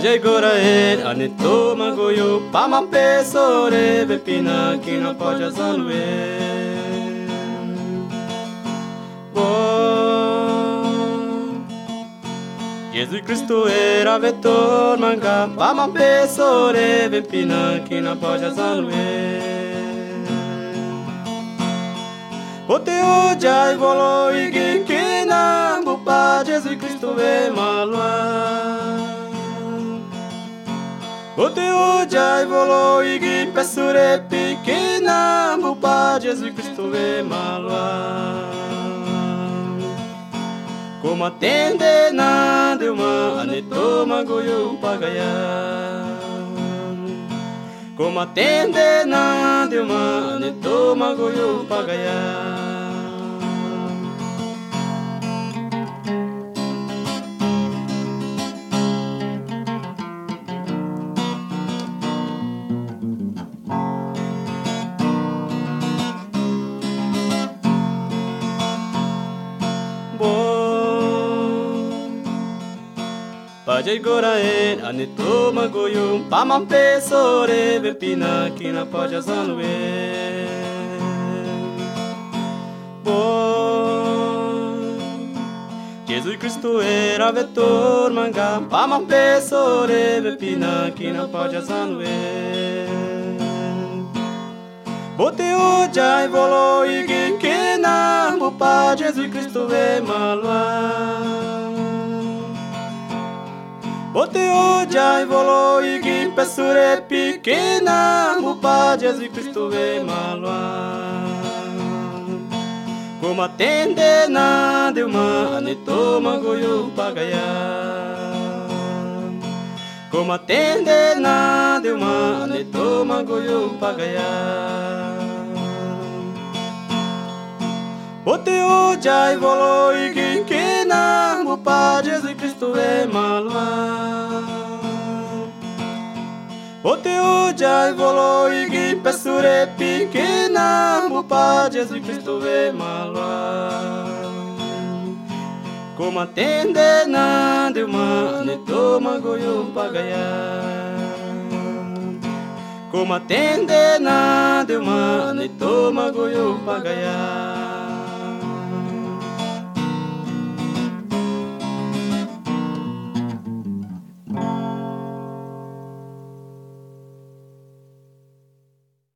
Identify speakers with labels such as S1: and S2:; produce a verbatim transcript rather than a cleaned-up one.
S1: Pajai gorae, aneto magoyo, pamape sore, bepina, que não pode azalue. Jesus Cristo era vetor, manga, pamape sore, bepina, que não pode azalue. Poteo jai volo igi kina, bupa, Jesus Cristo é malua. Poteo jai volo igi pesure pequena, bupa, Jesus Cristo é malua. Como atende na de uma anetoma goyo pagaya. Como atende na de uma anetoma goyo pagaya. Pajai gorae, anetoma goyo, pamampe sore, bepina, que não pode azalue. Jesus Cristo era vetor, manga, pamampe sore, bepina, que não pode azalue. Boteo jai volo igi kena, bupa, Jesus Cristo é malua. Boteo jai volo igi pesure pequena, bupa, Jesus Cristo é malua. Como atende na de uma anetoma goyo pagaya. Como atende na de uma anetoma goyo pagaya. Boteo jai volo igi kena, bupa, Jesus Cristo é malua. Boteo jai volo igi pesure pequena, bupa, Jesus Cristo é malua. Como atende na de uma anetoma goyo pagaya. Como atende na de uma anetoma goyo pagaya.